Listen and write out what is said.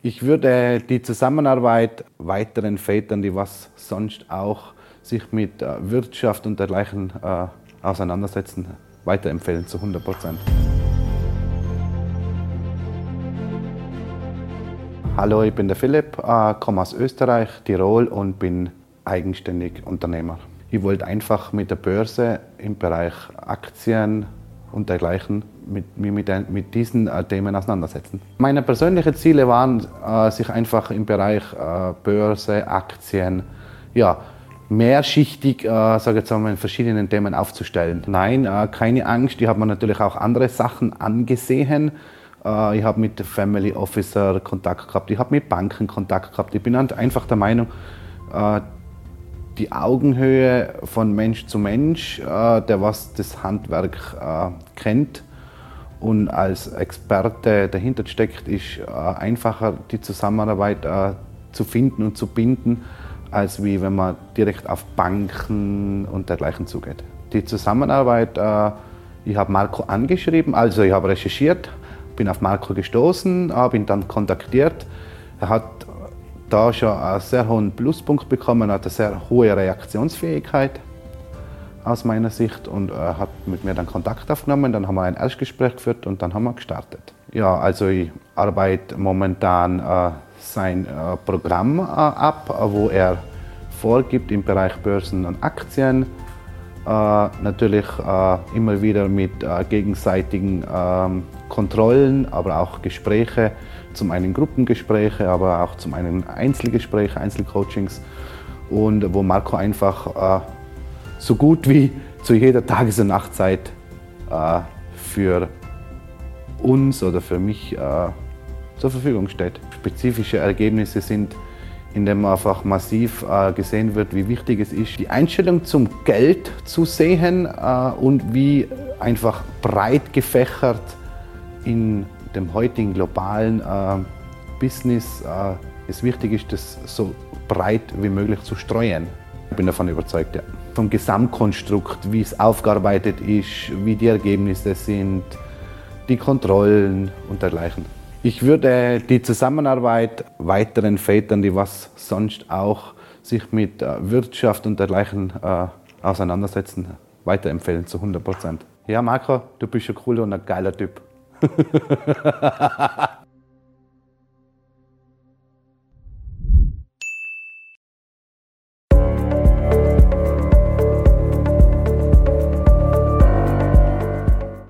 Ich würde die Zusammenarbeit weiteren Vätern, die was sonst auch sich mit Wirtschaft und dergleichen auseinandersetzen, weiterempfehlen zu 100%. Hallo, ich bin der Philipp, komme aus Österreich, Tirol und bin eigenständig Unternehmer. Ich wollte einfach mit der Börse im Bereich Aktien und dergleichen mit diesen Themen auseinandersetzen. Meine persönlichen Ziele waren, sich einfach im Bereich Börse, Aktien, ja, mehrschichtig, sage jetzt mal, in verschiedenen Themen aufzustellen. Nein, keine Angst, ich habe mir natürlich auch andere Sachen angesehen. Ich habe mit Family Officer Kontakt gehabt, ich habe mit Banken Kontakt gehabt. Ich bin einfach der Meinung, die Augenhöhe von Mensch zu Mensch, der was das Handwerk kennt und als Experte dahinter steckt, ist einfacher die Zusammenarbeit zu finden und zu binden, als wie wenn man direkt auf Banken und dergleichen zugeht. Die Zusammenarbeit, ich habe Marco angeschrieben, also ich habe recherchiert, bin auf Marco gestoßen, habe ihn dann kontaktiert. Er hat da schon einen sehr hohen Pluspunkt bekommen, hat eine sehr hohe Reaktionsfähigkeit aus meiner Sicht und hat mit mir dann Kontakt aufgenommen. Dann haben wir ein Erstgespräch geführt und dann haben wir gestartet. Ja, also ich arbeite momentan sein Programm ab, wo er vorgibt im Bereich Börsen und Aktien. Natürlich immer wieder mit gegenseitigen Kontrollen, aber auch Gespräche, zum einen Gruppengespräche, aber auch zum einen Einzelgespräche, Einzelcoachings und wo Marco einfach so gut wie zu jeder Tages- und Nachtzeit für uns oder für mich zur Verfügung steht. Spezifische Ergebnisse sind, indem einfach massiv gesehen wird, wie wichtig es ist, die Einstellung zum Geld zu sehen und wie einfach breit gefächert in dem heutigen globalen Business es wichtig ist, das so breit wie möglich zu streuen. Ich bin davon überzeugt, ja. Vom Gesamtkonstrukt, wie es aufgearbeitet ist, wie die Ergebnisse sind, die Kontrollen und dergleichen. Ich würde die Zusammenarbeit weiteren Vätern, die was sonst auch sich mit Wirtschaft und dergleichen auseinandersetzen, weiterempfehlen zu 100%. Ja, Marco, du bist ein cooler und ein geiler Typ.